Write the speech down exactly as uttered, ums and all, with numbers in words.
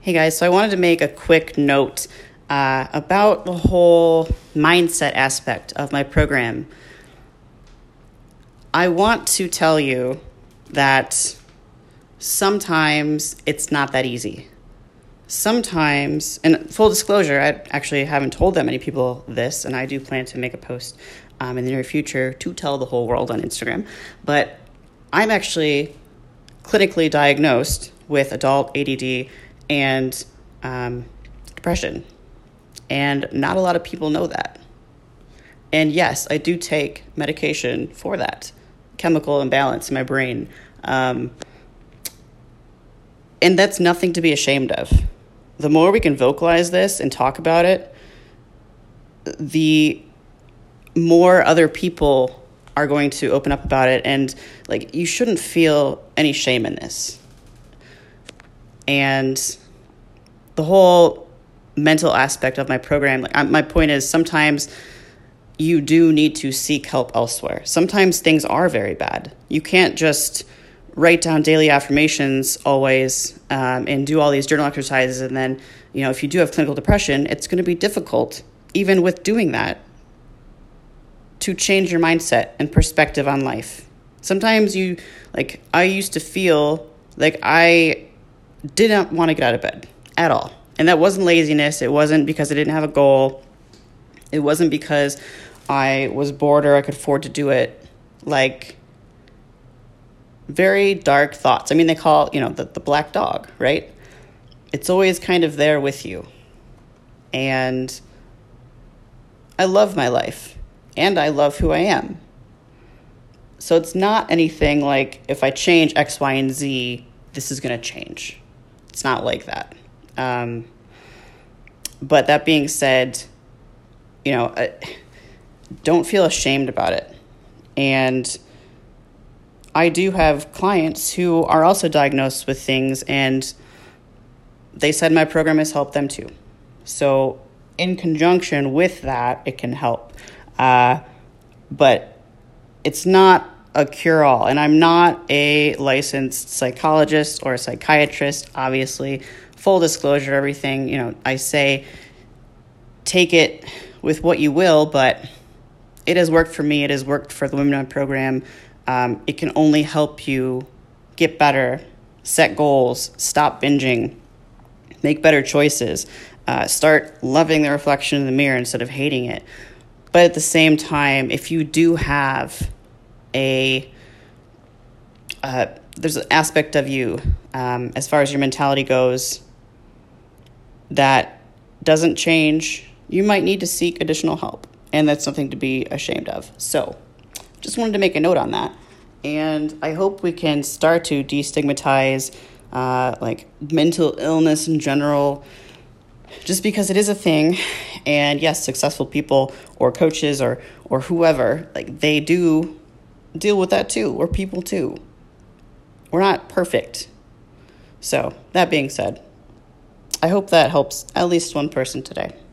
Hey guys, so I wanted to make a quick note uh, about the whole mindset aspect of my program. I want to tell you that sometimes it's not that easy. Sometimes, and full disclosure, I actually haven't told that many people this, and I do plan to make a post um, in the near future to tell the whole world on Instagram, but I'm actually clinically diagnosed with adult A D D and um, depression. And not a lot of people know that. And yes, I do take medication for that, chemical imbalance in my brain. Um, and that's nothing to be ashamed of. The more we can vocalize this and talk about it, the more other people are going to open up about it. And like, you shouldn't feel any shame in this. And the whole mental aspect of my program, like I, my point is sometimes you do need to seek help elsewhere. Sometimes things are very bad. You can't just write down daily affirmations always um, and do all these journal exercises. And then, you know, if you do have clinical depression, it's going to be difficult, even with doing that, to change your mindset and perspective on life. Sometimes you, like, I used to feel like I didn't want to get out of bed at all. And that wasn't laziness. It wasn't because I didn't have a goal. It wasn't because I was bored or I could afford to do it. Like, very dark thoughts. I mean, they call, you know, the, the black dog, right? It's always kind of there with you. And I love my life. And I love who I am. So it's not anything like, if I change X, Y, and Z, this is going to change. It's not like that. Um, but that being said, you know, uh, don't feel ashamed about it. And I do have clients who are also diagnosed with things, and they said my program has helped them too. So in conjunction with that, it can help. Uh, but it's not a cure-all, and I'm not a licensed psychologist or a psychiatrist, obviously. Full disclosure, everything, you know, I say take it with what you will, but it has worked for me. It has worked for the Women on Program. Um, it can only help you get better, set goals, stop binging, make better choices, uh, start loving the reflection in the mirror instead of hating it. But at the same time, if you do have a, uh, there's an aspect of you, um, as far as your mentality goes, that doesn't change, you might need to seek additional help. And that's something to be ashamed of. So just wanted to make a note on that. And I hope we can start to destigmatize uh, like mental illness in general, just because it is a thing. And yes, successful people or coaches or or whoever, like they do deal with that too, or people too. We're not perfect. So that being said, I hope that helps at least one person today.